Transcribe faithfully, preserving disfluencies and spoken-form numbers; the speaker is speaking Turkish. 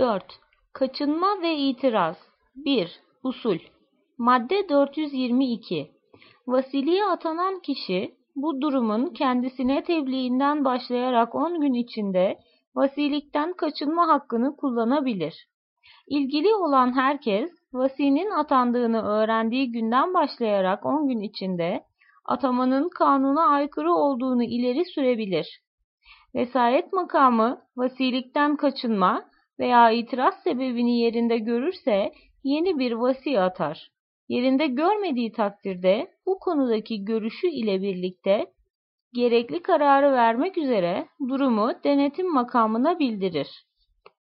dört. Kaçınma ve itiraz. bir. Usul. Madde dört yüz yirmi iki. Vasiliğe atanan kişi, bu durumun kendisine tebliğinden başlayarak on gün içinde vasilikten kaçınma hakkını kullanabilir. İlgili olan herkes, vasinin atandığını öğrendiği günden başlayarak on gün içinde atamanın kanuna aykırı olduğunu ileri sürebilir. Vesayet makamı, vasilikten kaçınma veya itiraz sebebini yerinde görürse yeni bir vasi atar. Yerinde görmediği takdirde bu konudaki görüşü ile birlikte gerekli kararı vermek üzere durumu denetim makamına bildirir.